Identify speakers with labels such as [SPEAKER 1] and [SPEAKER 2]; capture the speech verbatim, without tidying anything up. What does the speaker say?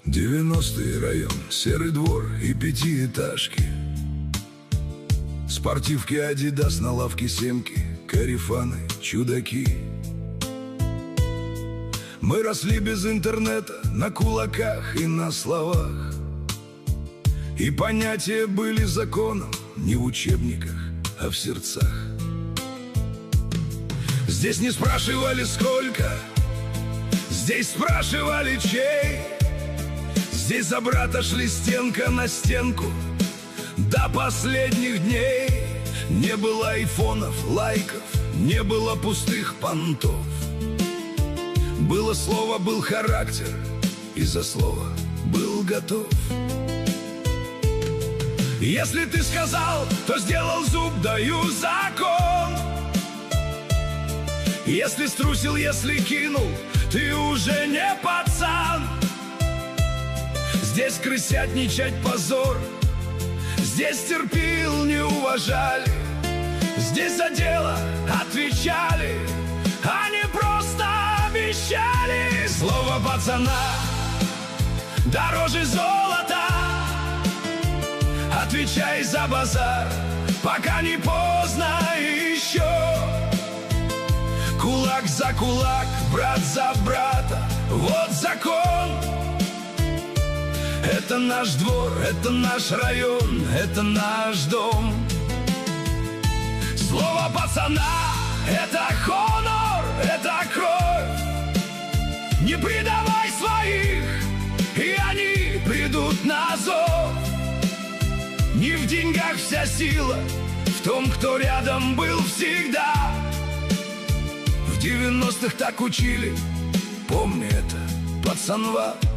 [SPEAKER 1] Девяностый район, серый двор и пятиэтажки, спортивки Адидас на лавке Семки, корефаны, чудаки. Мы росли без интернета, на кулаках и на словах, и понятия были законом не в учебниках, а в сердцах. Здесь не спрашивали сколько, здесь спрашивали чей. Здесь за брата шли стенка на стенку до последних дней. Не было айфонов, лайков, не было пустых понтов. Было слово, был характер, и за слово был готов. Если ты сказал, то сделал, зуб даю закон. Если струсил, если кинул, ты уже не пацан. Здесь крысятничать позор, здесь терпил, не уважали. Здесь за дело отвечали, а не просто обещали. Слово пацана дороже золота. Отвечай за базар, пока не поздно еще. Кулак за кулак, брат за брата, вот закон. Это наш двор, это наш район, это наш дом. Слово пацана — это хонор, это кровь. Не предавай своих, и они придут на зов. Не в деньгах вся сила, в том, кто рядом был всегда. В девяностых так учили, помни это, пацанва.